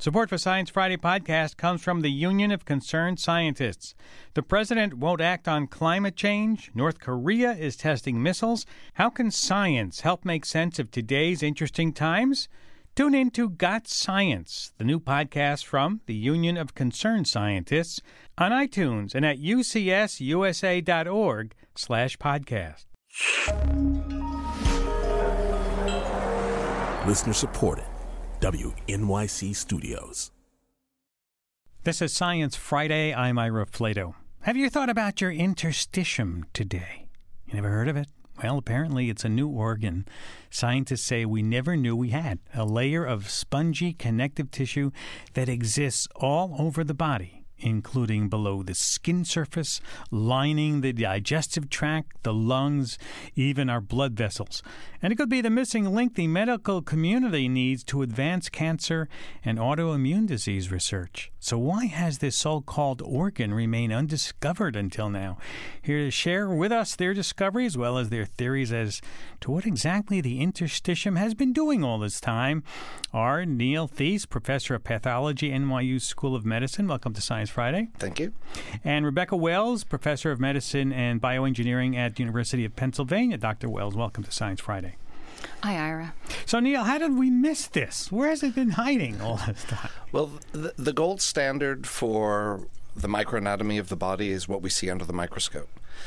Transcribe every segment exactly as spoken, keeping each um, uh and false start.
Support for Science Friday podcast comes from the Union of Concerned Scientists. The president won't act on climate change. North Korea is testing missiles. How can science help make sense of today's interesting times? Tune in to Got Science, the new podcast from the Union of Concerned Scientists, on iTunes and at ucsusa.org slash podcast. Listener supported. W N Y C Studios. This is Science Friday. I'm Ira Flato. Have you thought about your interstitium today? You never heard of it? Well, apparently it's a new organ scientists say we never knew we had. A layer of spongy connective tissue that exists all over the body, including below the skin surface, lining the digestive tract, the lungs, even our blood vessels. And it could be the missing link the medical community needs to advance cancer and autoimmune disease research. So why has this so-called organ remained undiscovered until now? Here to share with us their discovery as well as their theories as to what exactly the interstitium has been doing all this time are Neil Theis, professor of pathology, N Y U School of Medicine. Welcome to Science Friday. Thank you. And Rebecca Wells, professor of medicine and bioengineering at the University of Pennsylvania. Doctor Wells, welcome to Science Friday. Hi, Ira. So, Neil, how did we miss this? Where has it been hiding all this time? Well, the, the gold standard for the microanatomy of the body is what we see under the microscope.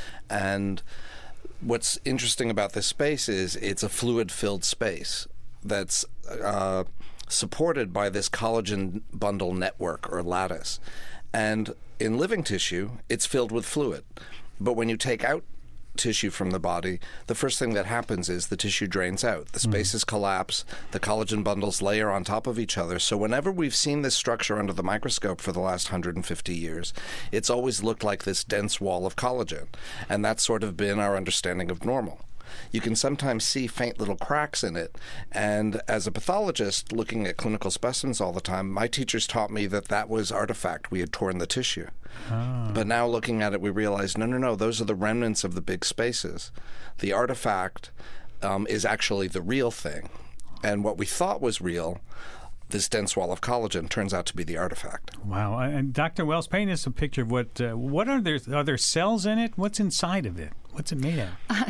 And what's interesting about this space is it's a fluid-filled space that's uh, supported by this collagen bundle network or lattice. And in living tissue, it's filled with fluid. But when you take out tissue from the body, the first thing that happens is the tissue drains out. The spaces mm. collapse. The collagen bundles layer on top of each other. So whenever we've seen this structure under the microscope for the last one hundred fifty years, it's always looked like this dense wall of collagen. And that's sort of been our understanding of normal. You can sometimes see faint little cracks in it. And as a pathologist looking at clinical specimens all the time, my teachers taught me that that was artifact. We had torn the tissue. Oh. But now looking at it, we realize, no, no, no, those are the remnants of the big spaces. The artifact um, is actually the real thing. And what we thought was real, this dense wall of collagen, turns out to be the artifact. Wow. And Doctor Wells, paint us a picture of what, uh, what are there, are there cells in it? What's inside of it? What's it made of? Uh,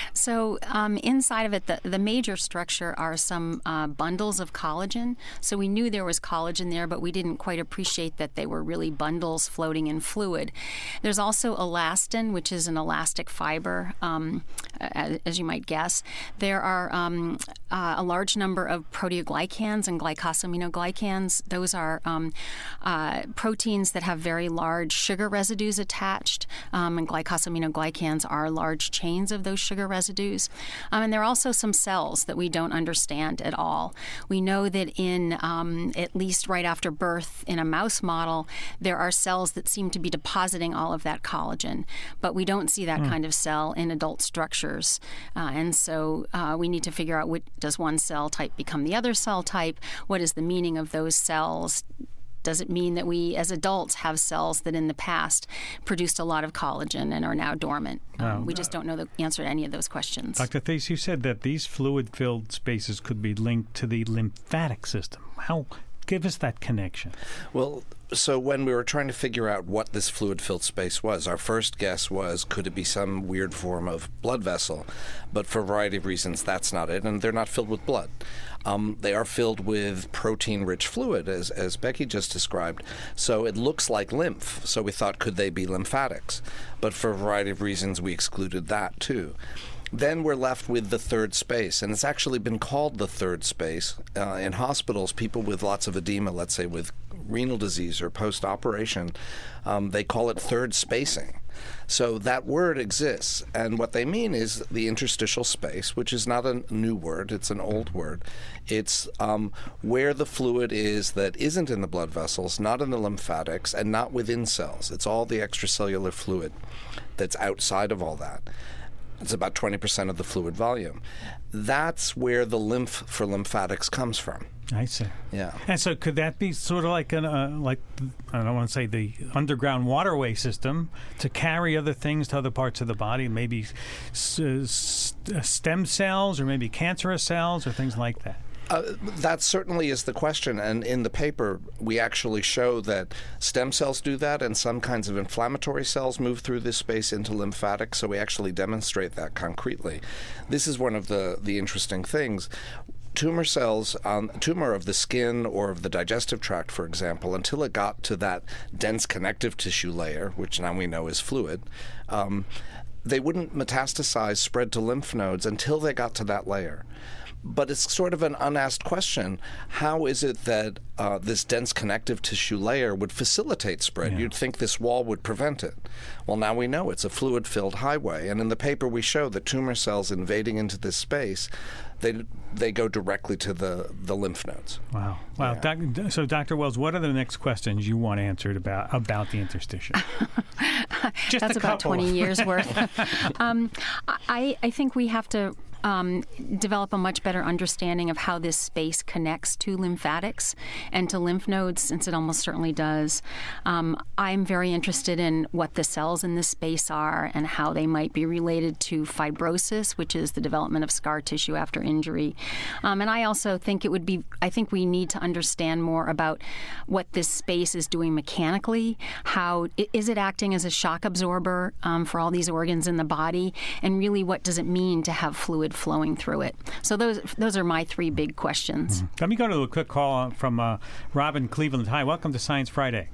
so um, inside of it, the, the major structure are some uh, bundles of collagen. So we knew there was collagen there, but we didn't quite appreciate that they were really bundles floating in fluid. There's also elastin, which is an elastic fiber, um, as, as you might guess. There are um, uh, a large number of proteoglycans and glycosaminoglycans. Those are um, uh, proteins that have very large sugar residues attached, um, and glycosaminoglycans are large chains of those sugar residues. Um, and there are also some cells that we don't understand at all. We know that in um, at least right after birth in a mouse model, there are cells that seem to be depositing all of that collagen, but we don't see that mm. kind of cell in adult structures. Uh, and so uh, we need to figure out, which, does one cell type become the other cell type? What is the meaning of those cells? Does it mean that we, as adults, have cells that in the past produced a lot of collagen and are now dormant? Wow. Um, we just don't know the answer to any of those questions. Doctor Theis, you said that these fluid-filled spaces could be linked to the lymphatic system. How? Give us that connection. Well, so when we were trying to figure out what this fluid-filled space was, our first guess was, could it be some weird form of blood vessel? But for a variety of reasons, that's not it, and they're not filled with blood. Um, they are filled with protein-rich fluid, as, as Becky just described. So it looks like lymph. So we thought, could they be lymphatics? But for a variety of reasons, we excluded that, too. Then we're left with the third space, and it's actually been called the third space. Uh, in hospitals, people with lots of edema, let's say with renal disease or post-operation, um, they call it third spacing. So that word exists, and what they mean is the interstitial space, which is not a new word, it's an old word. It's um, where the fluid is that isn't in the blood vessels, not in the lymphatics, and not within cells. It's all the extracellular fluid that's outside of all that. It's about twenty percent of the fluid volume. That's where the lymph for lymphatics comes from. I see. Yeah. And so could that be sort of like, an, uh, like I don't want to say the underground waterway system to carry other things to other parts of the body, maybe s- s- stem cells or maybe cancerous cells or things like that? Uh, that certainly is the question, and in the paper we actually show that stem cells do that, and some kinds of inflammatory cells move through this space into lymphatics, so we actually demonstrate that concretely. This is one of the, the interesting things. Tumor cells, um, tumor of the skin or of the digestive tract, for example, until it got to that dense connective tissue layer, which now we know is fluid, um, they wouldn't metastasize, spread to lymph nodes until they got to that layer. But it's sort of an unasked question. How is it that uh, this dense connective tissue layer would facilitate spread? Yeah. You'd think this wall would prevent it. Well, now we know it's a fluid-filled highway. And in the paper, we show that tumor cells invading into this space, they they go directly to the, the lymph nodes. Wow. Wow. Yeah. Doc, so, Doctor Wells, what are the next questions you want answered about, about the interstitium? Just That's a about couple. twenty years worth. um, I, I think we have to Um, develop a much better understanding of how this space connects to lymphatics and to lymph nodes, since it almost certainly does. Um, I'm very interested in what the cells in this space are and how they might be related to fibrosis, which is the development of scar tissue after injury. Um, and I also think it would be, I think we need to understand more about what this space is doing mechanically. How is it acting as a shock absorber um, for all these organs in the body? And really, what does it mean to have fluid flowing through it? So those those are my three big questions. Mm-hmm. Let me go to a quick call from uh, Rob in Cleveland. Hi, welcome to Science Friday.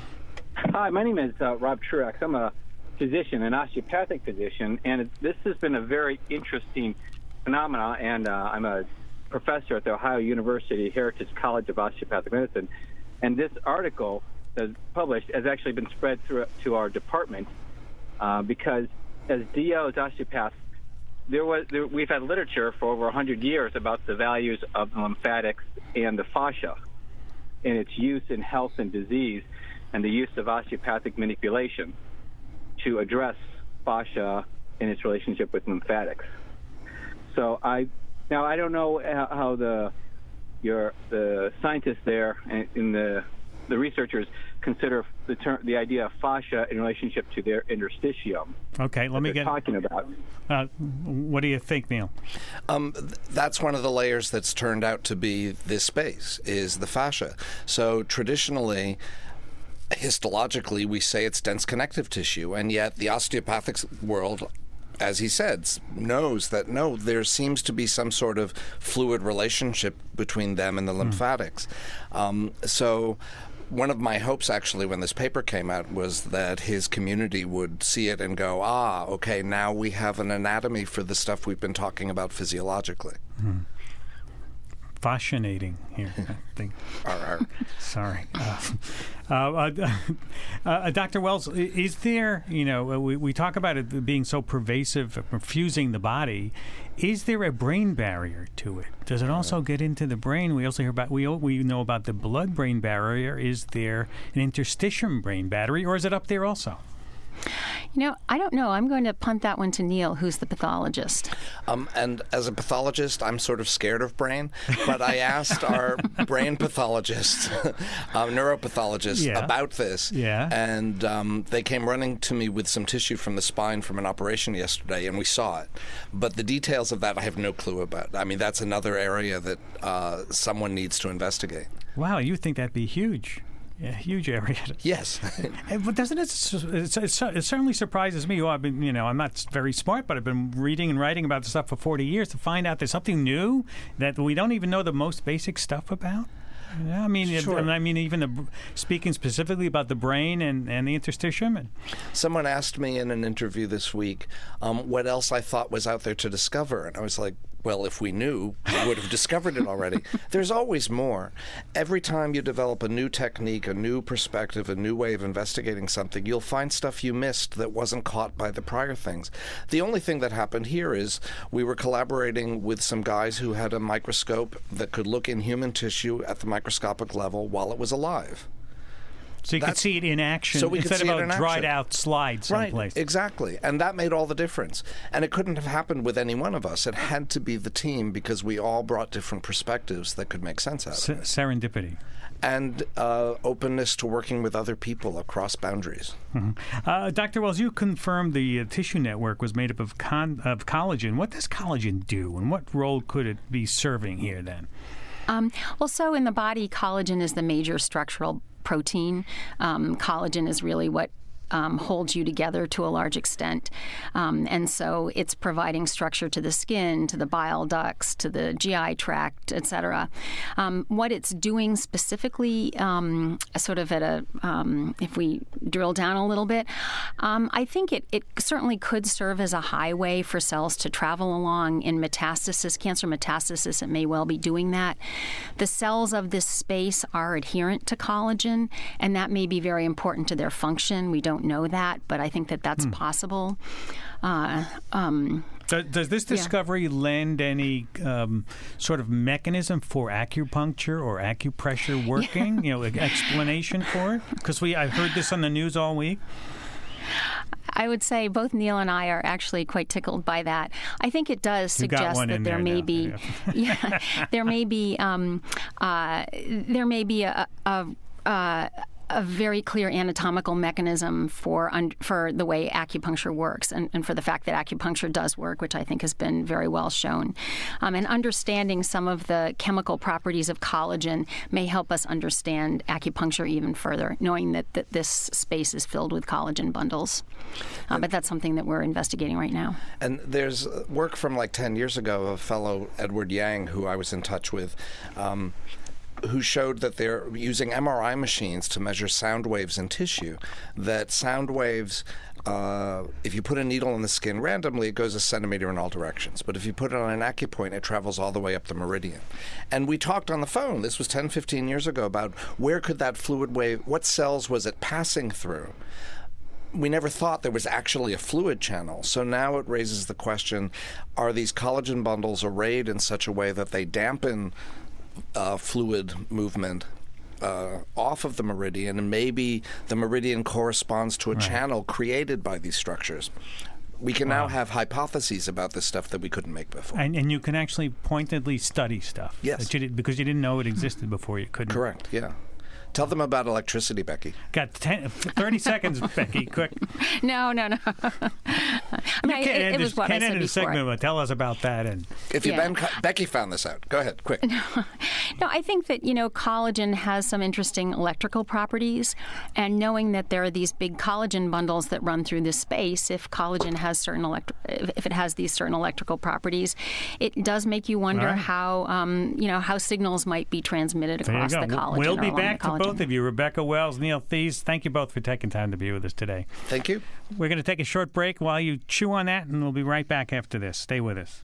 Hi, my name is uh, Rob Truax. I'm a physician, an osteopathic physician, and it, this has been a very interesting phenomena, and uh, I'm a professor at the Ohio University Heritage College of Osteopathic Medicine, and this article that's published has actually been spread through to our department uh, because as D Os, osteopaths, There was there, we've had literature for over one hundred years about the values of the lymphatics and the fascia and its use in health and disease, and the use of osteopathic manipulation to address fascia and its relationship with lymphatics. So I now I don't know how the your the scientists there in the the researchers consider the term, the idea of fascia in relationship to their interstitium. Okay, let me get talking about. Uh, what do you think, Neil? Um, th- that's one of the layers that's turned out to be this space, is the fascia. So traditionally, histologically, we say it's dense connective tissue, and yet the osteopathic world, as he said, knows that, no, there seems to be some sort of fluid relationship between them and the lymphatics. Mm. Um, so one of my hopes, actually, when this paper came out, was that his community would see it and go, ah, okay, now we have an anatomy for the stuff we've been talking about physiologically. Mm. Fascinating here, I think. Sorry. Uh, uh, uh, uh, Doctor Wells, is there, you know, we, we talk about it being so pervasive, fusing the body. Is there a brain barrier to it? Does it also get into the brain? We also hear about, we, we know about the blood-brain barrier. Is there an interstitium brain battery, or is it up there also? You know, I don't know. I'm going to punt that one to Neil, who's the pathologist. Um, and as a pathologist, I'm sort of scared of brain, but I asked our brain pathologist, um, neuropathologist, yeah. about this, yeah. and um, they came running to me with some tissue from the spine from an operation yesterday, and we saw it. But the details of that I have no clue about. I mean, that's another area that uh, someone needs to investigate. Wow, you think that'd be huge. Yeah, huge area. Yes. But doesn't it, it, it, it certainly surprises me. Well, I've been, you know, I'm not very smart, but I've been reading and writing about this stuff for forty years to find out there's something new that we don't even know the most basic stuff about. Yeah, I mean, sure. I mean, even the, speaking specifically about the brain and, and the interstitium. And someone asked me in an interview this week um, what else I thought was out there to discover, and I was like, well, if we knew, we would have discovered it already. There's always more. Every time you develop a new technique, a new perspective, a new way of investigating something, you'll find stuff you missed that wasn't caught by the prior things. The only thing that happened here is we were collaborating with some guys who had a microscope that could look in human tissue at the microscopic level while it was alive. So you could That's- see it in action so we could instead see of it a in action. dried out slide someplace. Right, exactly. And that made all the difference. And it couldn't have happened with any one of us. It had to be the team because we all brought different perspectives that could make sense out of Se- it. serendipity. And uh, openness to working with other people across boundaries. Mm-hmm. Uh, Doctor Wells, you confirmed the uh, tissue network was made up of, con- of collagen. What does collagen do, and what role could it be serving here then? Um, well, so in the body, collagen is the major structural protein. Um, collagen is really what Um, holds you together to a large extent. Um, and so it's providing structure to the skin, to the bile ducts, to the G I tract, et cetera. Um, what it's doing specifically, um, sort of at a, um, if we drill down a little bit, um, I think it, it certainly could serve as a highway for cells to travel along in metastasis, cancer metastasis. It may well be doing that. The cells of this space are adherent to collagen, and that may be very important to their function. We don't know that, but I think that that's hmm. possible. Uh, um, does, does this discovery yeah. lend any um, sort of mechanism for acupuncture or acupressure working? Yeah. You know, explanation for it? Because we I've heard this on the news all week. I would say both Neil and I are actually quite tickled by that. I think it does suggest that there may be, yeah, there may be, um, uh, there may be a. a, a a very clear anatomical mechanism for un- for the way acupuncture works and, and for the fact that acupuncture does work, which I think has been very well shown. Um, and understanding some of the chemical properties of collagen may help us understand acupuncture even further, knowing that, that this space is filled with collagen bundles. Uh, but that's something that we're investigating right now. And there's work from like ten years ago of a fellow, Edward Yang, who I was in touch with, um, who showed that they're using M R I machines to measure sound waves in tissue, that sound waves, uh, if you put a needle in the skin randomly, it goes a centimeter in all directions. But if you put it on an acupoint, it travels all the way up the meridian. And we talked on the phone, this was ten, fifteen years ago, about where could that fluid wave, what cells was it passing through? We never thought there was actually a fluid channel. So now it raises the question, are these collagen bundles arrayed in such a way that they dampen Uh, fluid movement uh, off of the meridian, and maybe the meridian corresponds to a right. channel created by these structures. We can wow. now have hypotheses about this stuff that we couldn't make before. And, and you can actually pointedly study stuff. Yes. That you did, because you didn't know it existed before, you couldn't. Correct, yeah. Tell them about electricity, Becky. Got ten, thirty seconds, Becky, quick. No, no, no. I mean, I, it, it was what I said before. Segment, but tell us about that. And if you yeah. been, Becky found this out. Go ahead, quick. No, no, I think that, you know, collagen has some interesting electrical properties, and knowing that there are these big collagen bundles that run through this space, if collagen has certain electri- if it has these certain electrical properties, it does make you wonder right. how, um, you know, how signals might be transmitted across the collagen. We'll be or back the to both of you, Rebecca Wells, Neil Thies. Thank you both for taking time to be with us today. Thank you. We're going to take a short break while you chew on that, and we'll be right back after this. Stay with us.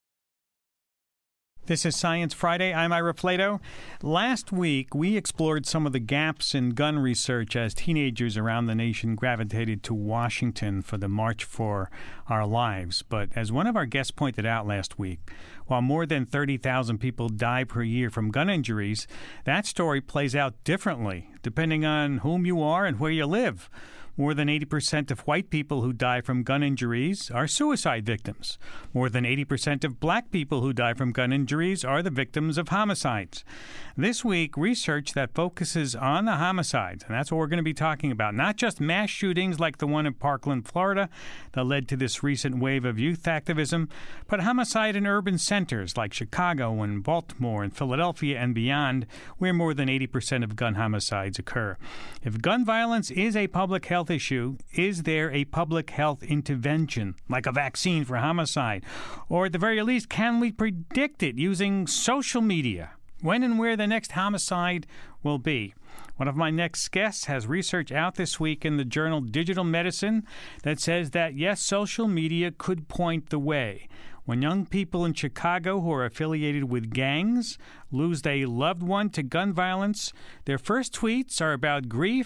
This is Science Friday. I'm Ira Flato. Last week, we explored some of the gaps in gun research as teenagers around the nation gravitated to Washington for the March for Our Lives. But as one of our guests pointed out last week, while more than thirty thousand people die per year from gun injuries, that story plays out differently depending on whom you are and where you live. More than eighty percent of white people who die from gun injuries are suicide victims. More than eighty percent of black people who die from gun injuries are the victims of homicides. This week, research that focuses on the homicides, and that's what we're going to be talking about, not just mass shootings like the one in Parkland, Florida, that led to this recent wave of youth activism, but homicide in urban centers like Chicago and Baltimore and Philadelphia and beyond, where more than eighty percent of gun homicides occur. If gun violence is a public health issue, is there a public health intervention, like a vaccine for homicide? Or at the very least, can we predict it using social media? When and where the next homicide will be? One of my next guests has research out this week in the journal Digital Medicine that says that, yes, social media could point the way. When young people in Chicago who are affiliated with gangs lose a loved one to gun violence, their first tweets are about grief,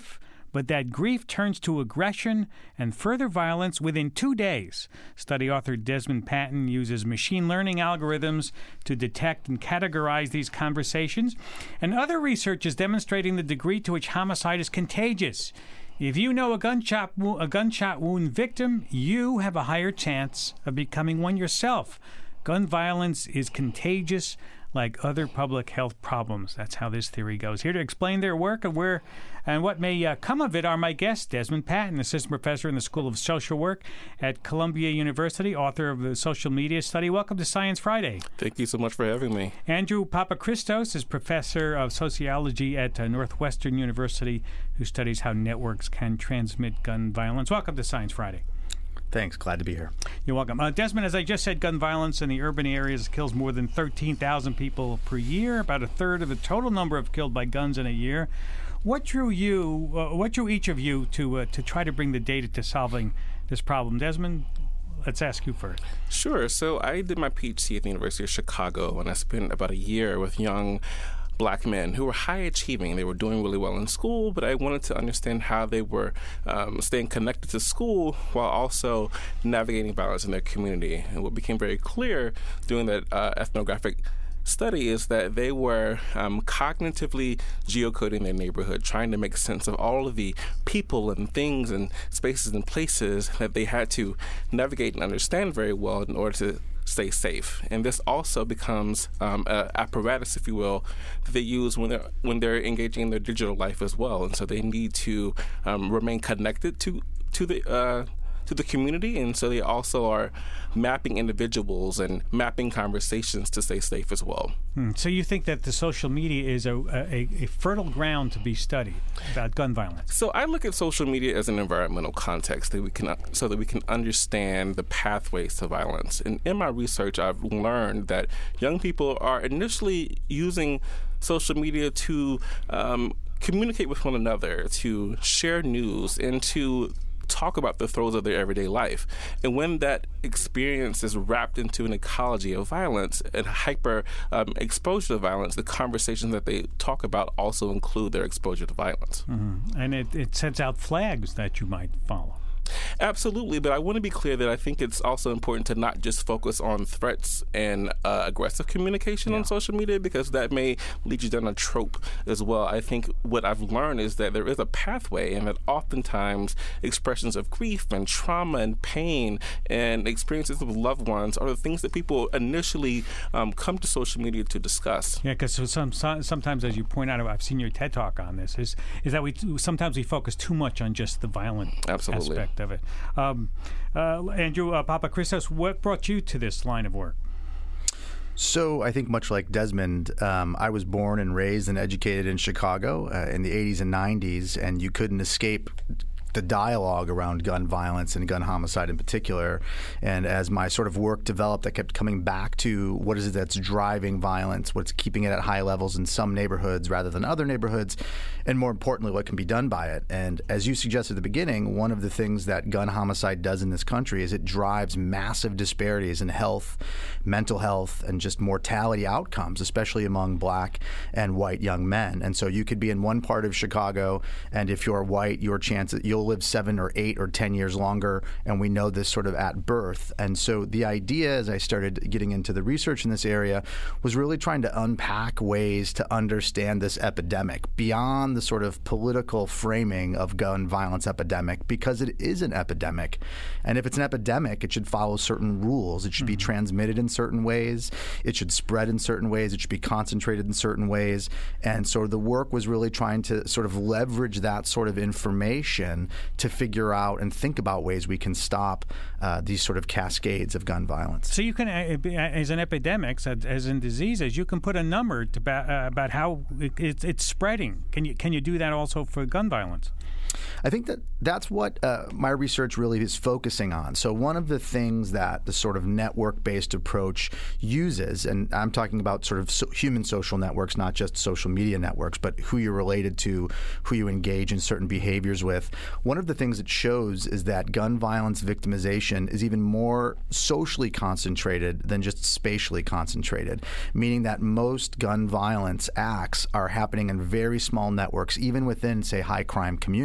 but that grief turns to aggression and further violence within two days. Study author Desmond Patton uses machine learning algorithms to detect and categorize these conversations, and other research is demonstrating the degree to which homicide is contagious. If you know a gunshot, wo- a gunshot wound victim, you have a higher chance of becoming one yourself. Gun violence is contagious like other public health problems. That's how this theory goes. Here to explain their work and where and what may uh, come of it are my guests, Desmond Patton, assistant professor in the School of Social Work at Columbia University, author of the Social Media Study. Welcome to Science Friday. Thank you so much for having me. Andrew Papachristos is professor of sociology at uh, Northwestern University, who studies how networks can transmit gun violence. Welcome to Science Friday. Thanks. Glad to be here. You're welcome. Uh, Desmond, as I just said, gun violence in the urban areas kills more than thirteen thousand people per year, about a third of the total number of killed by guns in a year. What drew you, uh, what drew each of you to uh, to try to bring the data to solving this problem? Desmond, let's ask you first. Sure. So I did my PhD at the University of Chicago, and I spent about a year with young Black men who were high achieving. They were doing really well in school, but I wanted to understand how they were um, staying connected to school while also navigating violence in their community. And what became very clear doing that uh, ethnographic study is that they were um, cognitively geocoding their neighborhood, trying to make sense of all of the people and things and spaces and places that they had to navigate and understand very well in order to stay safe. And this also becomes um, an apparatus, if you will, that they use when they're when they're engaging in their digital life as well. And so they need to um, remain connected to to the uh, to the community, and so they also are mapping individuals and mapping conversations to stay safe as well. Hmm. So you think that the social media is a, a, a fertile ground to be studied about gun violence? So I look at social media as an environmental context that we can, so that we can understand the pathways to violence. And in my research, I've learned that young people are initially using social media to um, communicate with one another, to share news, and to talk about the throes of their everyday life. And when that experience is wrapped into an ecology of violence and hyper um, exposure to violence, the conversations that they talk about also include their exposure to violence. Mm-hmm. And it, it sets out flags that you might follow. Absolutely, but I want to be clear that I think it's also important to not just focus on threats and uh, aggressive communication yeah. on social media, because that may lead you down a trope as well. I think what I've learned is that there is a pathway, and that oftentimes expressions of grief and trauma and pain and experiences with loved ones are the things that people initially um, come to social media to discuss. Yeah, because so some, so, sometimes, as you point out, I've seen your TED Talk on this, is is that we sometimes we focus too much on just the violent Absolutely. aspect of it. Um, uh, Andrew uh, Papachristos, what brought you to this line of work? So I think much like Desmond, um, I was born and raised and educated in Chicago uh, in the eighties and nineties, and you couldn't escape the dialogue around gun violence and gun homicide in particular. And as my sort of work developed, I kept coming back to what is it that's driving violence, what's keeping it at high levels in some neighborhoods rather than other neighborhoods, and more importantly, what can be done by it. And as you suggested at the beginning, one of the things that gun homicide does in this country is it drives massive disparities in health, mental health, and just mortality outcomes, especially among Black and white young men. And so you could be in one part of Chicago, and if you're white, your chance that you'll live seven or eight or ten years longer, and we know this sort of at birth. And so the idea, as I started getting into the research in this area, was really trying to unpack ways to understand this epidemic beyond the sort of political framing of gun violence epidemic, because it is an epidemic. And if it's an epidemic, it should follow certain rules. It should mm-hmm. be transmitted in certain ways. It should spread in certain ways. It should be concentrated in certain ways. And so the work was really trying to sort of leverage that sort of information to figure out and think about ways we can stop uh, these sort of cascades of gun violence. So you can, as in epidemics, as in diseases, you can put a number to about, uh, about how it, it's, it's spreading. Can you can you do that also for gun violence? I think that that's what uh, my research really is focusing on. So one of the things that the sort of network-based approach uses, and I'm talking about sort of so human social networks, not just social media networks, but who you're related to, who you engage in certain behaviors with. One of the things it shows is that gun violence victimization is even more socially concentrated than just spatially concentrated, meaning that most gun violence acts are happening in very small networks, even within, say, high-crime communities.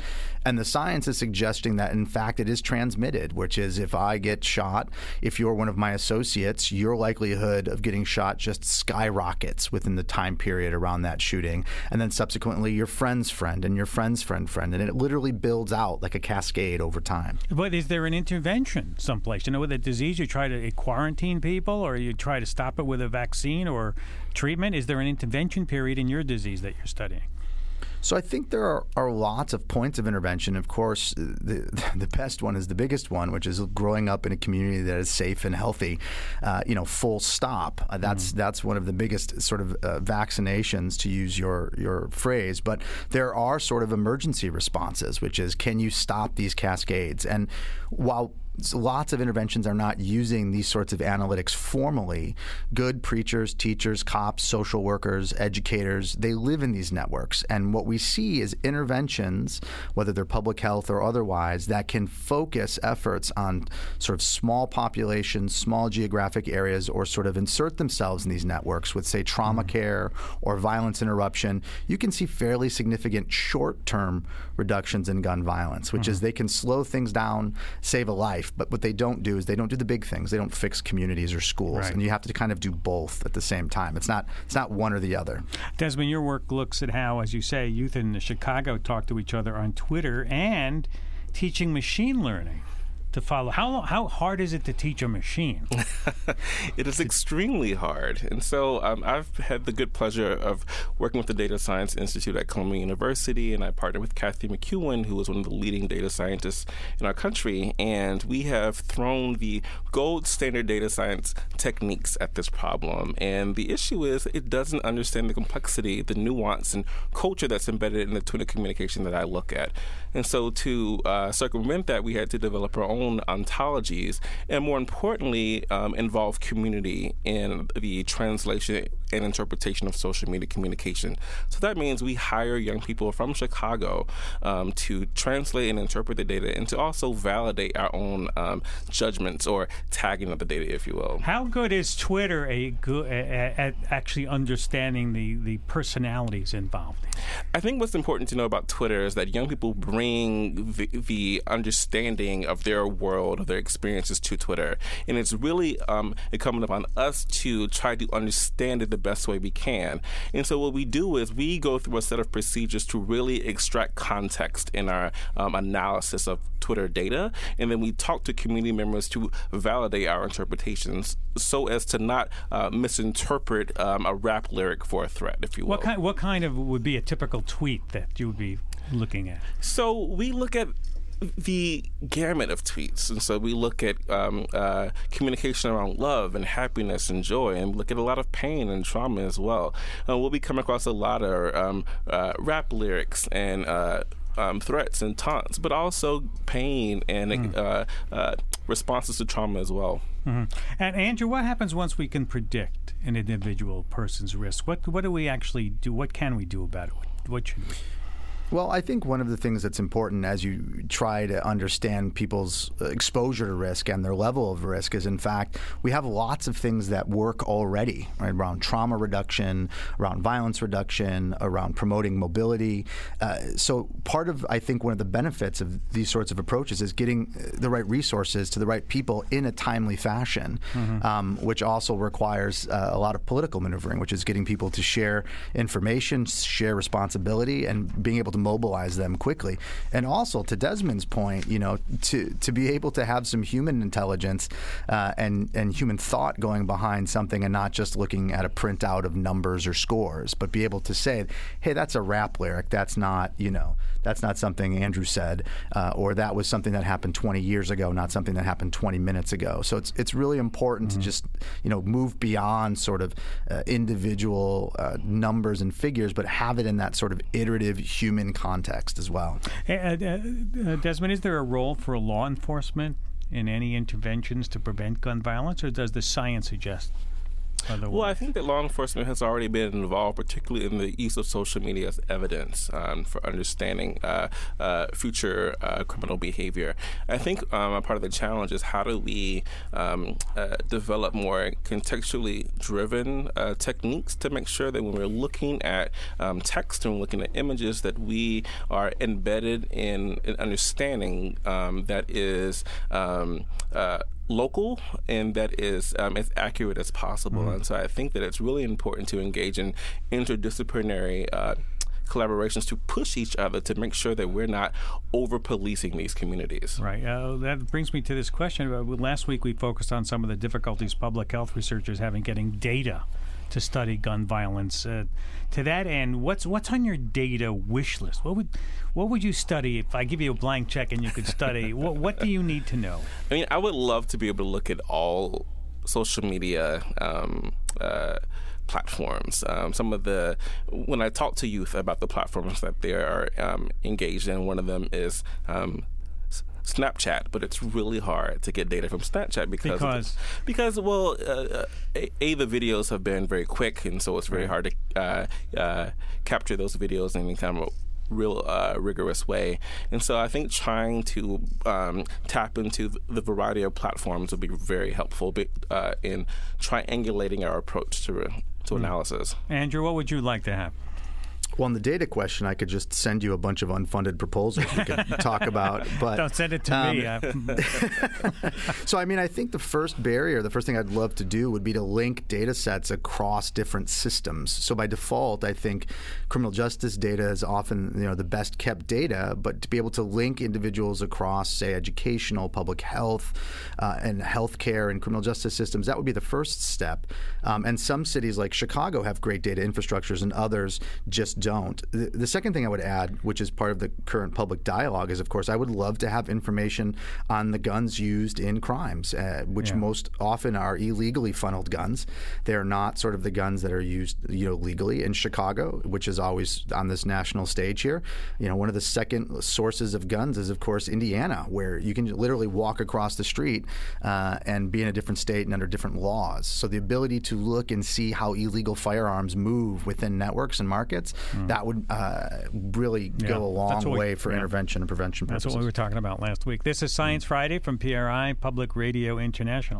And the science is suggesting that, in fact, it is transmitted, which is if I get shot, if you're one of my associates, your likelihood of getting shot just skyrockets within the time period around that shooting. And then subsequently your friend's friend and your friend's friend friend. And it literally builds out like a cascade over time. But is there an intervention someplace? You know, with a disease, you try to quarantine people, or you try to stop it with a vaccine or treatment? Is there an intervention period in your disease that you're studying? So I think there are, are lots of points of intervention. Of course, the the best one is the biggest one, which is growing up in a community that is safe and healthy. Uh, you know, full stop. Uh, that's mm-hmm. that's one of the biggest sort of uh, vaccinations, to use your your phrase. But there are sort of emergency responses, which is, can you stop these cascades? And while lots of interventions are not using these sorts of analytics formally, good preachers, teachers, cops, social workers, educators, they live in these networks. And what we see is interventions, whether they're public health or otherwise, that can focus efforts on sort of small populations, small geographic areas, or sort of insert themselves in these networks with, say, trauma mm-hmm. care or violence interruption. You can see fairly significant short-term reductions in gun violence, which mm-hmm. is they can slow things down, save a life. But what they don't do is they don't do the big things. They don't fix communities or schools, right. And you have to kind of do both at the same time. It's not it's not one or the other. Desmond, your work looks at how, as you say, youth in Chicago talk to each other on Twitter and teaching machine learning to follow. How how hard is it to teach a machine? It is extremely hard. And so um, I've had the good pleasure of working with the Data Science Institute at Columbia University, and I partnered with Kathy McEwen, who is one of the leading data scientists in our country. And we have thrown the gold standard data science techniques at this problem. And the issue is it doesn't understand the complexity, the nuance, and culture that's embedded in the Twitter communication that I look at. And so to uh, circumvent that, we had to develop our own ontologies, and more importantly, um, involve community in the translation and interpretation of social media communication. So that means we hire young people from Chicago um, to translate and interpret the data, and to also validate our own um, judgments or tagging of the data, if you will. How good is Twitter a good at, at actually understanding the, the personalities involved? I think what's important to know about Twitter is that young people bring the, the understanding of their world, of their experiences to Twitter. And it's really um, incumbent upon us to try to understand it the best way we can. And so what we do is we go through a set of procedures to really extract context in our um, analysis of Twitter data. And then we talk to community members to validate our interpretations so as to not uh, misinterpret um, a rap lyric for a threat, if you will. What kind, what kind of would be a typical tweet that you would be looking at? So we look at the gamut of tweets. And so we look at um, uh, communication around love and happiness and joy, and look at a lot of pain and trauma as well. Uh, we'll be coming across a lot of um, uh, rap lyrics and uh, um, threats and taunts, but also pain and mm. uh, uh, responses to trauma as well. Mm-hmm. And Andrew, what happens once we can predict an individual person's risk? What what do we actually do? What can we do about it? What, what should we? Well, I think one of the things that's important as you try to understand people's exposure to risk and their level of risk is, in fact, we have lots of things that work already, right, around trauma reduction, around violence reduction, around promoting mobility. Uh, so part of, I think, one of the benefits of these sorts of approaches is getting the right resources to the right people in a timely fashion, mm-hmm. um, which also requires uh, a lot of political maneuvering, which is getting people to share information, share responsibility, and being able to mobilize them quickly. And also, to Desmond's point, you know, to to be able to have some human intelligence uh, and and human thought going behind something, and not just looking at a printout of numbers or scores, but be able to say, hey, that's a rap lyric. That's not, you know, that's not something Andrew said, uh, or that was something that happened twenty years ago, not something that happened twenty minutes ago. So it's it's really important mm-hmm. to just, you know, move beyond sort of uh, individual uh, numbers and figures, but have it in that sort of iterative human context as well. Uh, uh, Desmond, is there a role for law enforcement in any interventions to prevent gun violence, or does the science suggest Otherwise. Well, I think that law enforcement has already been involved, particularly in the use of social media as evidence um, for understanding uh, uh, future uh, criminal behavior. I think um, a part of the challenge is how do we um, uh, develop more contextually driven uh, techniques to make sure that when we're looking at um, text and looking at images that we are embedded in an understanding um, that is um, uh, local and that is um, as accurate as possible. Mm-hmm. And so I think that it's really important to engage in interdisciplinary uh, collaborations to push each other to make sure that we're not over-policing these communities. Right. Uh, that brings me to this question. Uh, last week we focused on some of the difficulties public health researchers having getting data to study gun violence. Uh, to that end, what's what's on your data wish list? What would what would you study if I give you a blank check and you could study? what what do you need to know? I mean, I would love to be able to look at all social media um, uh, platforms. Um, some of the when I talk to youth about the platforms that they are um, engaged in, one of them is Um, Snapchat, but it's really hard to get data from Snapchat because because, because well, uh, a, a the videos have been very quick, and so it's very right. hard to uh, uh, capture those videos in any kind of real uh, rigorous way. And so I think trying to um, tap into the variety of platforms would be very helpful uh, in triangulating our approach to to mm. analysis. Andrew, what would you like to have? Well, on the data question, I could just send you a bunch of unfunded proposals we could talk about. But don't send it to um, me. So, I mean, I think the first barrier, the first thing I'd love to do would be to link data sets across different systems. So by default, I think criminal justice data is often, you know, the best kept data, but to be able to link individuals across, say, educational, public health, uh, and healthcare and criminal justice systems, that would be the first step. Um, and some cities like Chicago have great data infrastructures, and others just don't. The, the second thing I would add, which is part of the current public dialogue, is, of course, I would love to have information on the guns used in crimes, uh, which yeah. most often are illegally funneled guns. They are not sort of the guns that are used, you know, legally. In Chicago, which is always on this national stage here, you know, one of the second sources of guns is, of course, Indiana, where you can literally walk across the street uh, and be in a different state and under different laws. So the ability to look and see how illegal firearms move within networks and markets, mm. that would uh, really yeah, go a long we, way for yeah. intervention and prevention purposes. That's what we were talking about last week. This is Science mm. Friday from P R I, Public Radio International.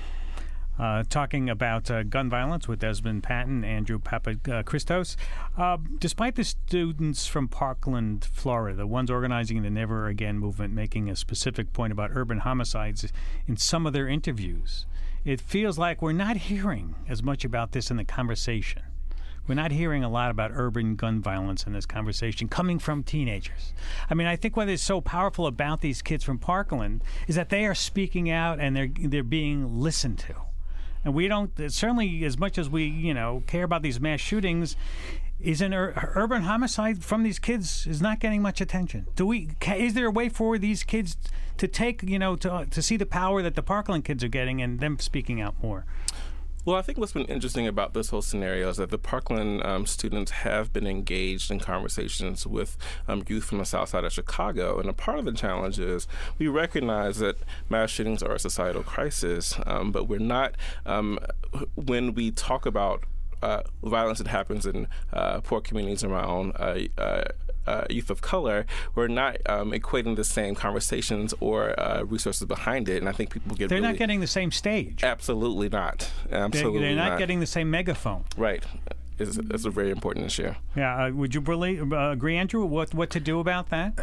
Uh, talking about uh, gun violence with Desmond Patton, Andrew Papachristos. Uh, despite the students from Parkland, Florida, the ones organizing the Never Again movement, making a specific point about urban homicides in some of their interviews, it feels like we're not hearing as much about this in the conversation. We're not hearing a lot about urban gun violence in this conversation coming from teenagers. I mean, I think what is so powerful about these kids from Parkland is that they are speaking out and they're they're being listened to. And we don't, certainly as much as we, you know, care about these mass shootings, is an ur- urban homicide from these kids is not getting much attention. Do we? Is there a way for these kids to take, you know, to to see the power that the Parkland kids are getting and them speaking out more? Well, I think what's been interesting about this whole scenario is that the Parkland um, students have been engaged in conversations with um, youth from the south side of Chicago. And a part of the challenge is we recognize that mass shootings are a societal crisis, um, but we're not, um, when we talk about uh, violence that happens in uh, poor communities around uh, uh, Uh, youth of color, we're not um, equating the same conversations or uh, resources behind it, and I think people get they're really, not getting the same stage. Absolutely not. Absolutely they're, they're not, not getting the same megaphone. Right. It's, it's a very important issue. Yeah. Uh, would you believe, uh, agree, Andrew? What what to do about that?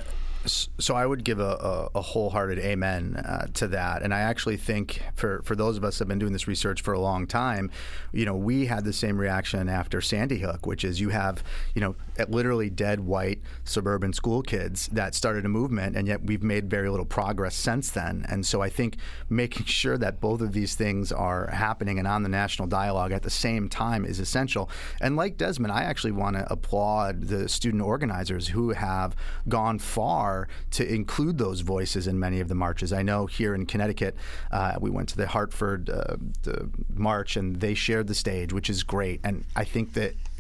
So I would give a, a, a wholehearted amen uh, to that. And I actually think for, for those of us that have been doing this research for a long time, you know, we had the same reaction after Sandy Hook, which is you have, you know, literally dead white suburban school kids that started a movement, and yet we've made very little progress since then. And so I think making sure that both of these things are happening and on the national dialogue at the same time is essential. And like Desmond, I actually want to applaud the student organizers who have gone far to include those voices in many of the marches. I know here in Connecticut, uh, we went to the Hartford uh, the march, and they shared the stage, which is great. And I think that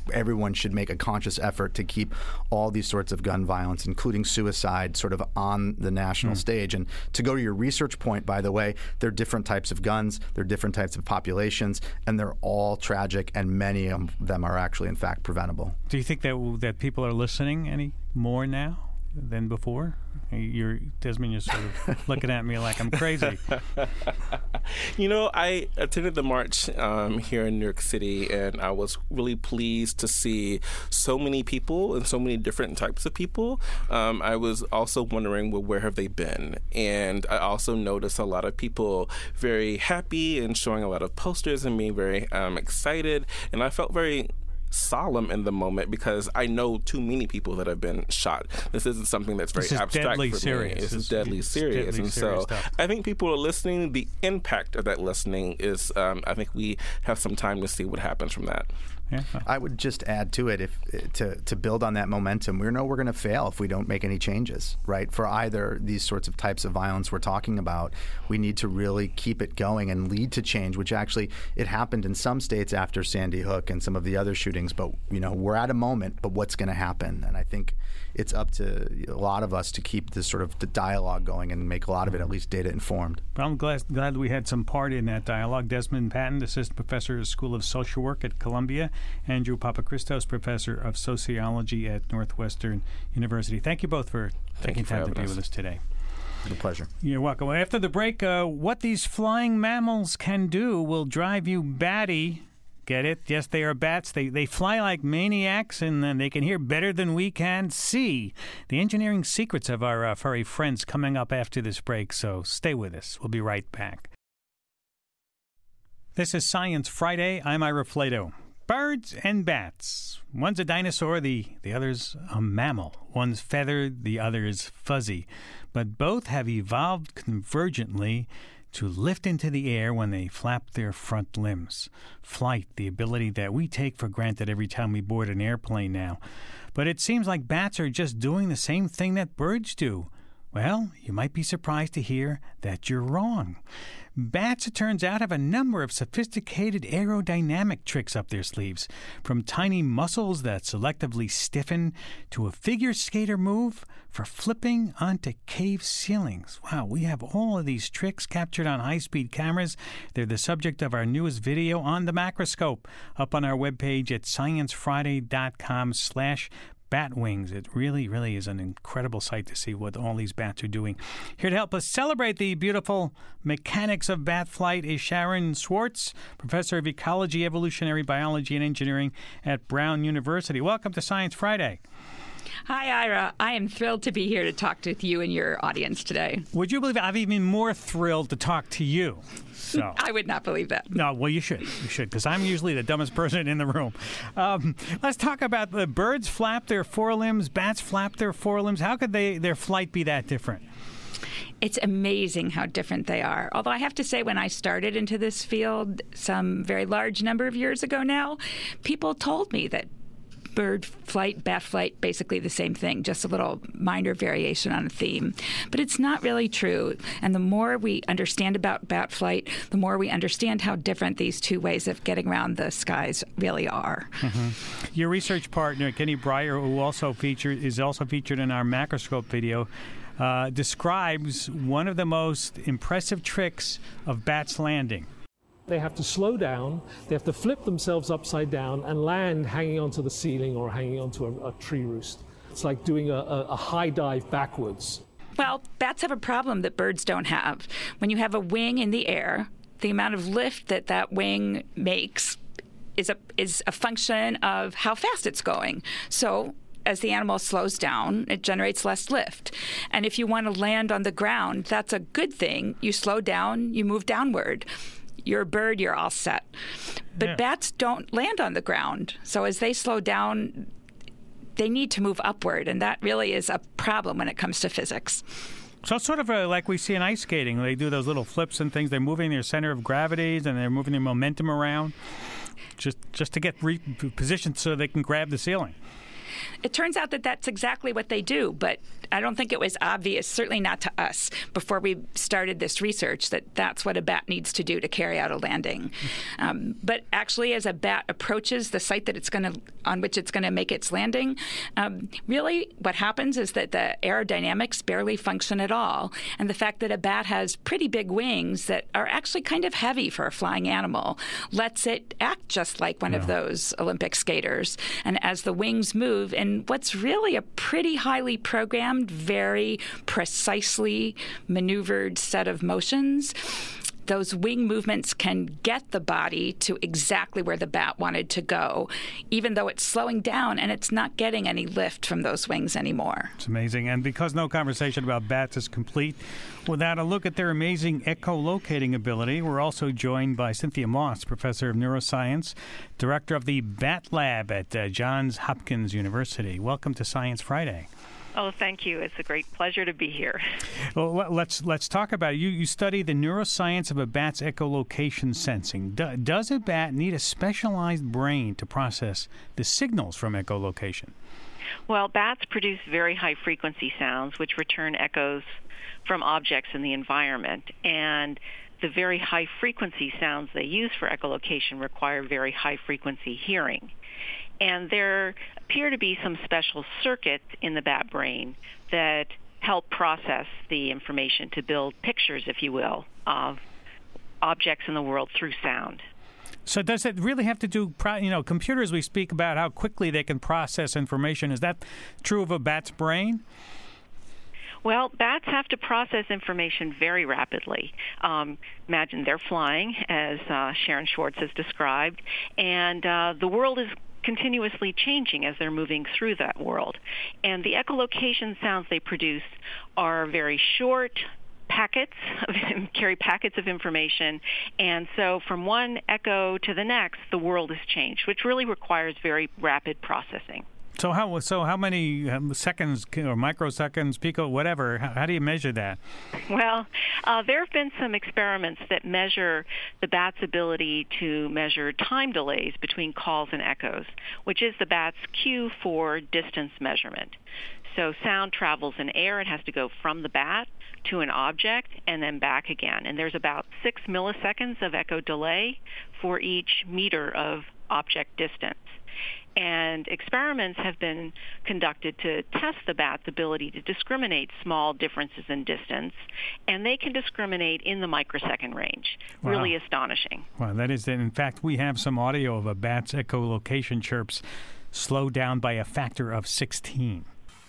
everyone should make a conscious effort to keep all these sorts of gun violence, including suicide, sort of on the national mm. stage. And to go to your research point, by the way, there are different types of guns, there are different types of populations, and they're all tragic, and many of them are actually, in fact, preventable. Do you think that that people are listening any more now than before? You're, Desmond, you're sort of looking at me like I'm crazy. You know, I attended the march um, here in New York City, and I was really pleased to see so many people and so many different types of people. Um, I was also wondering, well, where have they been? And I also noticed a lot of people very happy and showing a lot of posters and being very um, excited. And I felt very solemn in the moment because I know too many people that have been shot. This isn't something that's very this is abstract deadly for serious. me. This is it's, deadly it's serious. Deadly and serious so stuff. I think people are listening. The impact of that listening is, um, I think we have some time to see what happens from that. Yeah. I would just add to it, if to to build on that momentum. We know we're going to fail if we don't make any changes, right? For either these sorts of types of violence we're talking about, we need to really keep it going and lead to change, which actually it happened in some states after Sandy Hook and some of the other shootings. But, you know, we're at a moment, but what's going to happen? And I think it's up to a lot of us to keep this sort of the dialogue going and make a lot of it at least data informed. Well, I'm glad, glad we had some part in that dialogue. Desmond Patton, Assistant Professor of School of Social Work at Columbia. Andrew Papachristos, Professor of Sociology at Northwestern University. Thank you both for Thank taking you for time to be us. with us today. It's a pleasure. You're welcome. After the break, uh, what these flying mammals can do will drive you batty. Get it? Yes, they are bats. They they fly like maniacs, and then they can hear better than we can see. The engineering secrets of our uh, furry friends coming up after this break, so stay with us. We'll be right back. This is Science Friday. I'm Ira Flato. Birds and bats. One's a dinosaur, the, the other's a mammal. One's feathered, the other is fuzzy. But both have evolved convergently to lift into the air when they flap their front limbs. Flight, the ability that we take for granted every time we board an airplane now. But it seems like bats are just doing the same thing that birds do. Well, you might be surprised to hear that you're wrong. Bats, it turns out, have a number of sophisticated aerodynamic tricks up their sleeves, from tiny muscles that selectively stiffen to a figure skater move for flipping onto cave ceilings. Wow, we have all of these tricks captured on high-speed cameras. They're the subject of our newest video on the macroscope, up on our webpage at sciencefriday.com slash Batwings. It really, really is an incredible sight to see what all these bats are doing. Here to help us celebrate the beautiful mechanics of bat flight is Sharon Swartz, Professor of Ecology, Evolutionary Biology, and Engineering at Brown University. Welcome to Science Friday. Hi, Ira. I am thrilled to be here to talk to you and your audience today. Would you believe it? I'm even more thrilled to talk to you. So I would not believe that. No, well, you should. You should, because I'm usually the dumbest person in the room. Um, let's talk about the birds flap their forelimbs, bats flap their forelimbs. How could they their flight be that different? It's amazing how different they are. Although I have to say, when I started into this field some very large number of years ago now, people told me that bird flight, bat flight, basically the same thing, just a little minor variation on a theme. But it's not really true. And the more we understand about bat flight, the more we understand how different these two ways of getting around the skies really are. Mm-hmm. Your research partner, Kenny Breyer, who also featured is also featured in our macroscope video, uh, describes one of the most impressive tricks of bats landing. They have to slow down, they have to flip themselves upside down and land hanging onto the ceiling or hanging onto a, a tree roost. It's like doing a, a, a high dive backwards. Well, bats have a problem that birds don't have. When you have a wing in the air, the amount of lift that that wing makes is a, is a function of how fast it's going. So as the animal slows down, it generates less lift. And if you want to land on the ground, that's a good thing. You slow down, you move downward. You're a bird, you're all set. But yeah. Bats don't land on the ground. So as they slow down, they need to move upward. And that really is a problem when it comes to physics. So it's sort of a, like we see in ice skating. They do those little flips and things. They're moving their center of gravities and they're moving their momentum around just, just to get re- positioned so they can grab the ceiling. It turns out that that's exactly what they do, but I don't think it was obvious, certainly not to us, before we started this research, that that's what a bat needs to do to carry out a landing. Um, but actually, as a bat approaches the site that it's going to, on which it's going to make its landing, um, really what happens is that the aerodynamics barely function at all. And the fact that a bat has pretty big wings that are actually kind of heavy for a flying animal lets it act just like one yeah. of those Olympic skaters. And as the wings move in what's really a pretty highly programmed, very precisely maneuvered set of motions, those wing movements can get the body to exactly where the bat wanted to go, even though it's slowing down and it's not getting any lift from those wings anymore. It's amazing. And because no conversation about bats is complete without a look at their amazing echolocating ability, we're also joined by Cynthia Moss, professor of neuroscience, director of the Bat Lab at uh, Johns Hopkins University. Welcome to Science Friday. Oh, thank you. It's a great pleasure to be here. Well, let's let's talk about it. You you study the neuroscience of a bat's echolocation sensing. Do, does a bat need a specialized brain to process the signals from echolocation? Well, bats produce very high-frequency sounds, which return echoes from objects in the environment. And the very high-frequency sounds they use for echolocation require very high-frequency hearing. And there appear to be some special circuits in the bat brain that help process the information to build pictures, if you will, of objects in the world through sound. So does it really have to do, you know, computers, we speak about how quickly they can process information. Is that true of a bat's brain? Well, bats have to process information very rapidly. Um, imagine they're flying, as uh, Sharon Schwartz has described, and uh, the world is continuously changing as they're moving through that world. And the echolocation sounds they produce are very short packets, carry packets of information, and so from one echo to the next, the world has changed, which really requires very rapid processing. So how so how many seconds or microseconds, pico, whatever, how, how do you measure that? Well, uh, there have been some experiments that measure the bat's ability to measure time delays between calls and echoes, which is the bat's cue for distance measurement. So sound travels in air. It has to go from the bat to an object and then back again. And there's about six milliseconds of echo delay for each meter of object distance. And experiments have been conducted to test the bat's ability to discriminate small differences in distance, and they can discriminate in the microsecond range. Wow. Really astonishing. Wow, that is it. In fact, we have some audio of a bat's echolocation chirps slowed down by a factor of sixteen.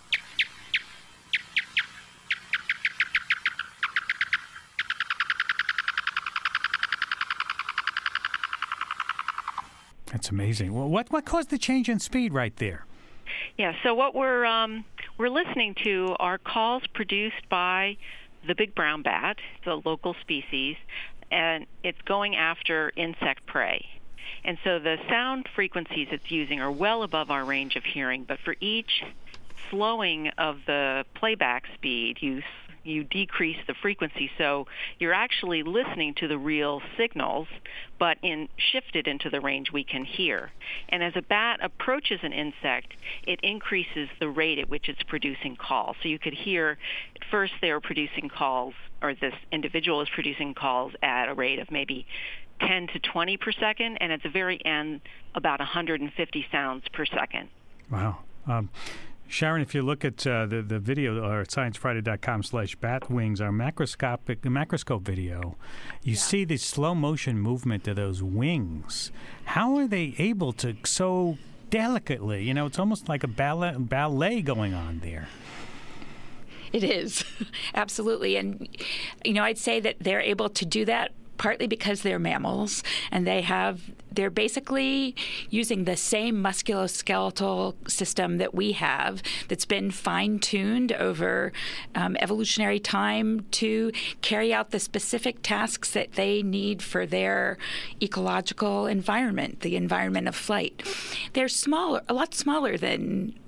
That's amazing. Well, what what caused the change in speed right there? Yeah, so what we're um, we're listening to are calls produced by the big brown bat, the local species, and it's going after insect prey. And so the sound frequencies it's using are well above our range of hearing, but for each slowing of the playback speed, you you decrease the frequency, so you're actually listening to the real signals, but in shifted into the range we can hear. And as a bat approaches an insect, it increases the rate at which it's producing calls. So you could hear, at first they were producing calls, or this individual is producing calls at a rate of maybe ten to twenty per second, and at the very end, about one hundred fifty sounds per second. Wow. Um, Sharon, if you look at uh, the, the video or science friday dot com slash bat wings, our macroscopic macroscope video, you yeah. see the slow motion movement of those wings. How are they able to so delicately, you know, it's almost like a ballet, ballet going on there. It is, absolutely. And, you know, I'd say that they're able to do that partly because they're mammals, and they have, they're basically using the same musculoskeletal system that we have that's been fine-tuned over um, evolutionary time to carry out the specific tasks that they need for their ecological environment, the environment of flight. They're smaller, a lot smaller than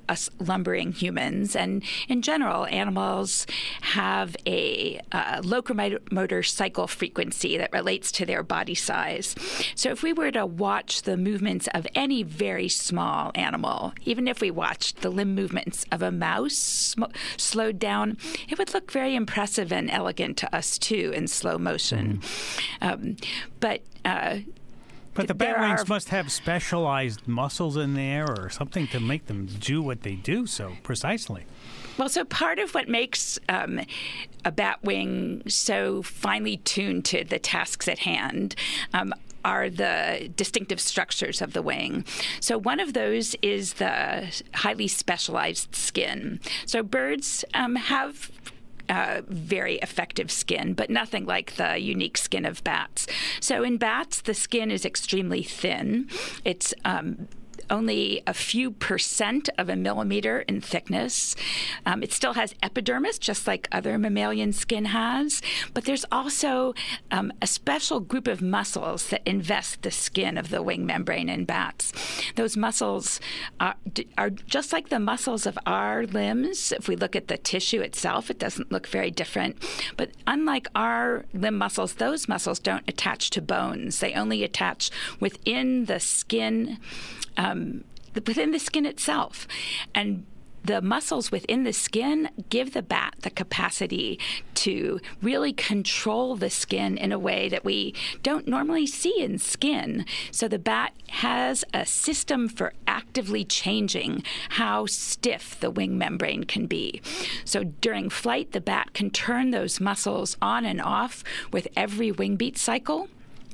us lumbering humans. And in general, animals have a uh, locomotor cycle frequency that relates to their body size. So if we were to watch the movements of any very small animal, even if we watched the limb movements of a mouse sm- slowed down, it would look very impressive and elegant to us, too, in slow motion. Mm. Um, but... Uh, But the bat There wings are- must have specialized muscles in there or something to make them do what they do so precisely. Well, so part of what makes um, a bat wing so finely tuned to the tasks at hand um, are the distinctive structures of the wing. So one of those is the highly specialized skin. So birds um, have Uh, very effective skin, but nothing like the unique skin of bats. So in bats, the skin is extremely thin. It's um, only a few percent of a millimeter in thickness. Um, it still has epidermis, just like other mammalian skin has, but there's also um, a special group of muscles that invest the skin of the wing membrane in bats. Those muscles are, are just like the muscles of our limbs. If we look at the tissue itself, it doesn't look very different. But unlike our limb muscles, those muscles don't attach to bones. They only attach within the skin Um, within the skin itself. And the muscles within the skin give the bat the capacity to really control the skin in a way that we don't normally see in skin. So the bat has a system for actively changing how stiff the wing membrane can be. So during flight, the bat can turn those muscles on and off with every wing beat cycle.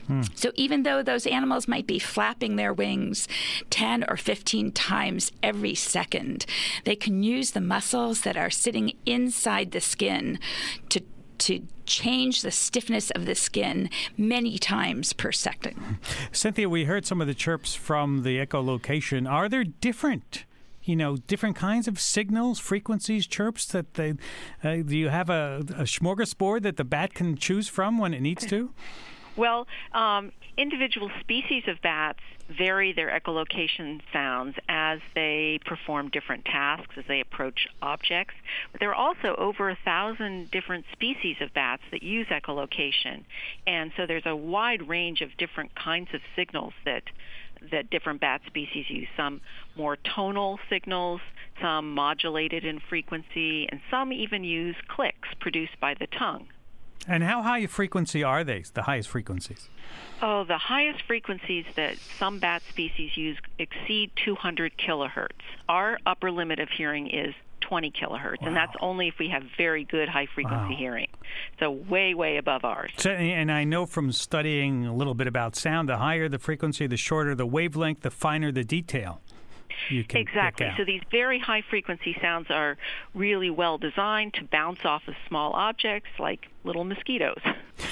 So even though those animals might be flapping their wings ten or fifteen times every second, they can use the muscles that are sitting inside the skin to to change the stiffness of the skin many times per second. Cynthia, we heard some of the chirps from the echolocation. Are there different, you know, different kinds of signals, frequencies, chirps that they, uh, do you have a, a smorgasbord that the bat can choose from when it needs to? Well, um, individual species of bats vary their echolocation sounds as they perform different tasks, as they approach objects. But there are also over a thousand different species of bats that use echolocation. And so there's a wide range of different kinds of signals that that different bat species use. Some more tonal signals, some modulated in frequency, and some even use clicks produced by the tongue. And how high a frequency are they, the highest frequencies? Oh, the highest frequencies that some bat species use exceed two hundred kilohertz. Our upper limit of hearing is twenty kilohertz, wow. And that's only if we have very good high-frequency wow. hearing. So way, way above ours. So, and I know from studying a little bit about sound, the higher the frequency, the shorter the wavelength, the finer the detail. You can exactly. So these very high-frequency sounds are really well designed to bounce off of small objects like little mosquitoes.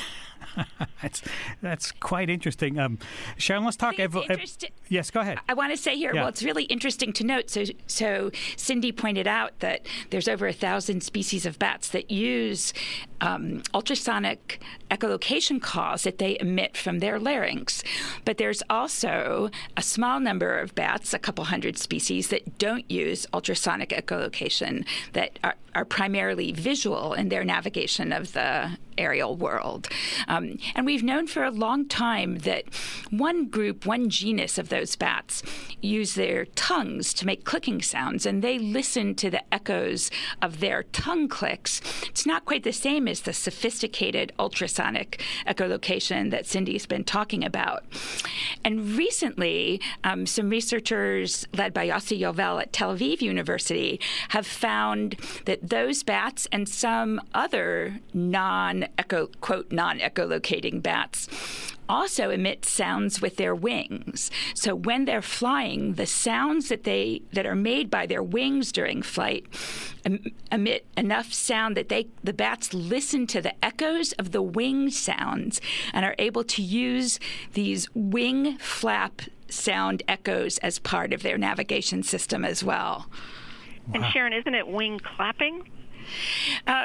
that's that's quite interesting. Um, Sharon, let's talk. Evo- ev- yes, go ahead. I want to say here, yeah. well, it's really interesting to note. So, so Cindy pointed out that there's over a thousand species of bats that use um, ultrasonic echolocation calls that they emit from their larynx. But there's also a small number of bats, a couple hundred species, that don't use ultrasonic echolocation, that are, are primarily visual in their navigation of the aerial world. Um, and we've known for a long time that one group, one genus of those bats use their tongues to make clicking sounds, and they listen to the echoes of their tongue clicks. It's not quite the same as the sophisticated ultrasonic echolocation that Cindy's been talking about. And recently, um, some researchers led by Yossi Yovel at Tel Aviv University have found that those bats and some other non Echo, quote, non-echolocating bats also emit sounds with their wings. So when they're flying, the sounds that they that are made by their wings during flight em, emit enough sound that they the bats listen to the echoes of the wing sounds and are able to use these wing flap sound echoes as part of their navigation system as well. And Sharon, isn't it wing clapping? Uh,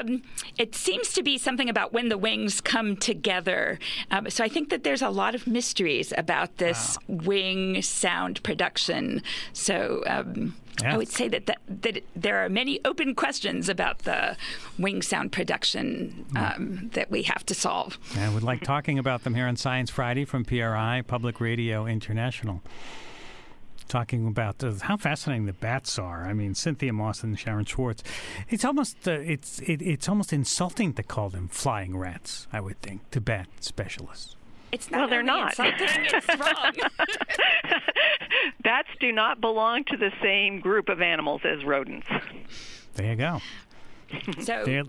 um, it seems to be something about when the wings come together. Um, so I think that there's a lot of mysteries about this wow. wing sound production. So um, yeah. I would say that, that that there are many open questions about the wing sound production um, mm. that we have to solve. I would like talking about them here on Science Friday from P R I, Public Radio International. Talking about uh, how fascinating the bats are. I mean, Cynthia Moss and Sharon Schwartz. It's almost uh, it's it, it's almost insulting to call them flying rats, I would think, to bat specialists. It's not well, they're only not. insulting, it's wrong. Bats do not belong to the same group of animals as rodents. There you go. So They're...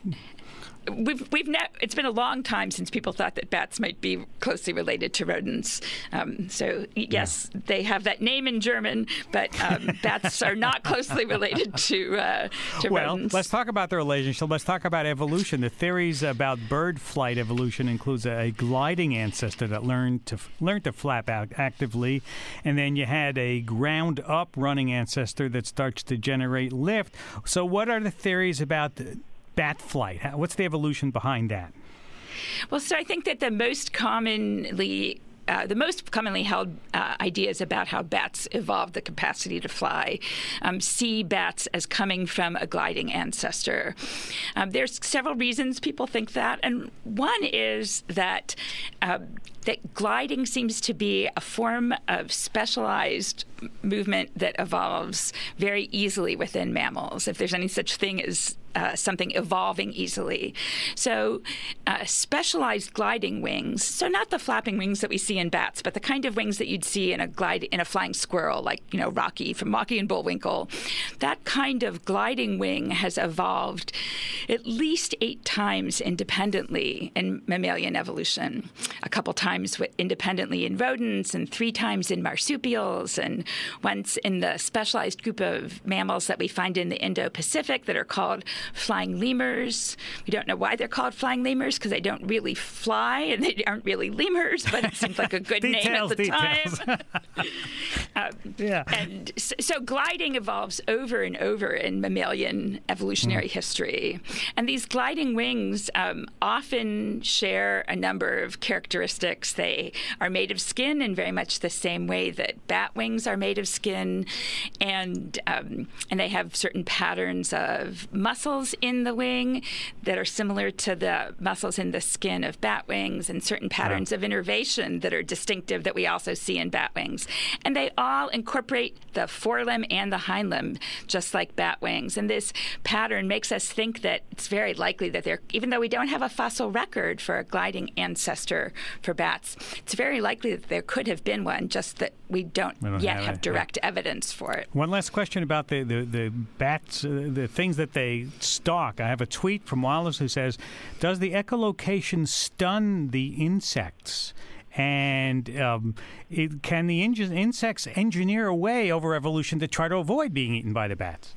we've we've ne- it's been a long time since people thought that bats might be closely related to rodents. Um, so yes, yeah. they have that name in German, but um, bats are not closely related to uh, to well, rodents. Let's talk about the relationship. Let's talk about evolution. The theories about bird flight evolution includes a, a gliding ancestor that learned to learned to flap out actively, and then you had a ground up running ancestor that starts to generate lift. So, what are the theories about the bat flight? What's the evolution behind that? Well, so I think that the most commonly Uh, the most commonly held uh, ideas about how bats evolved the capacity to fly um, see bats as coming from a gliding ancestor. Um, there's several reasons people think that, and one is that uh, that gliding seems to be a form of specialized movement that evolves very easily within mammals, if there's any such thing as Uh, something evolving easily. So uh, specialized gliding wings, so not the flapping wings that we see in bats, but the kind of wings that you'd see in a glide in a flying squirrel, like, you know, Rocky from Rocky and Bullwinkle. That kind of gliding wing has evolved at least eight times independently in mammalian evolution. A couple times independently in rodents, and three times in marsupials, and once in the specialized group of mammals that we find in the Indo-Pacific that are called flying lemurs. We don't know why they're called flying lemurs, because they don't really fly and they aren't really lemurs, but it seemed like a good details, name at the details. time. um, yeah. And so, so gliding evolves over and over in mammalian evolutionary mm. history. And these gliding wings um, often share a number of characteristics. They are made of skin in very much the same way that bat wings are made of skin, and um, and they have certain patterns of muscles in the wing that are similar to the muscles in the skin of bat wings, and certain patterns wow. of innervation that are distinctive that we also see in bat wings. And they all incorporate the forelimb and the hindlimb, just like bat wings. And this pattern makes us think that it's very likely that there, even though we don't have a fossil record for a gliding ancestor for bats, it's very likely that there could have been one, just that we don't, we don't yet have, have direct yeah. evidence for it. One last question about the, the, the bats, uh, the things that they stalk. I have a tweet from Wallace who says, does the echolocation stun the insects? And um, it, can the in- insects engineer a way over evolution to try to avoid being eaten by the bats?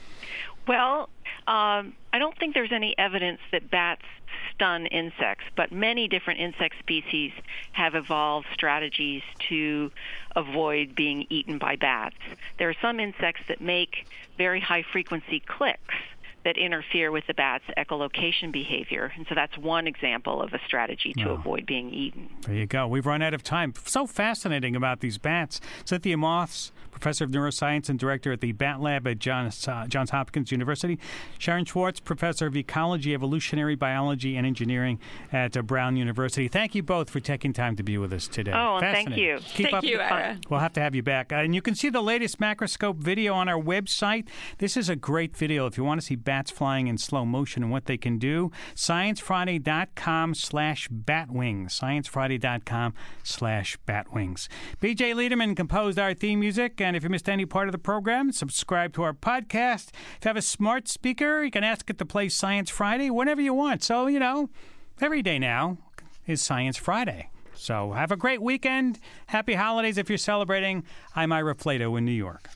Well, um, I don't think there's any evidence that bats stun insects, but many different insect species have evolved strategies to avoid being eaten by bats. There are some insects that make very high-frequency clicks that interfere with the bat's echolocation behavior. And so that's one example of a strategy to oh. avoid being eaten. There you go. We've run out of time. So fascinating about these bats. Cynthia Moss, Professor of Neuroscience and Director at the Bat Lab at Johns, uh, Johns Hopkins University. Sharon Schwartz, Professor of Ecology, Evolutionary Biology, and Engineering at uh, Brown University. Thank you both for taking time to be with us today. Oh, thank you. Keep thank up you, Ira. We'll have to have you back. Uh, and you can see the latest macroscope video on our website. This is a great video if you want to see bats flying in slow motion and what they can do. ScienceFriday.com slash batwings. ScienceFriday.com slash batwings. B J Liederman composed our theme music, and if you missed any part of the program, subscribe to our podcast. If you have a smart speaker, you can ask it to play Science Friday whenever you want. So, you know, every day now is Science Friday. So have a great weekend. Happy holidays if you're celebrating. I'm Ira Flato in New York.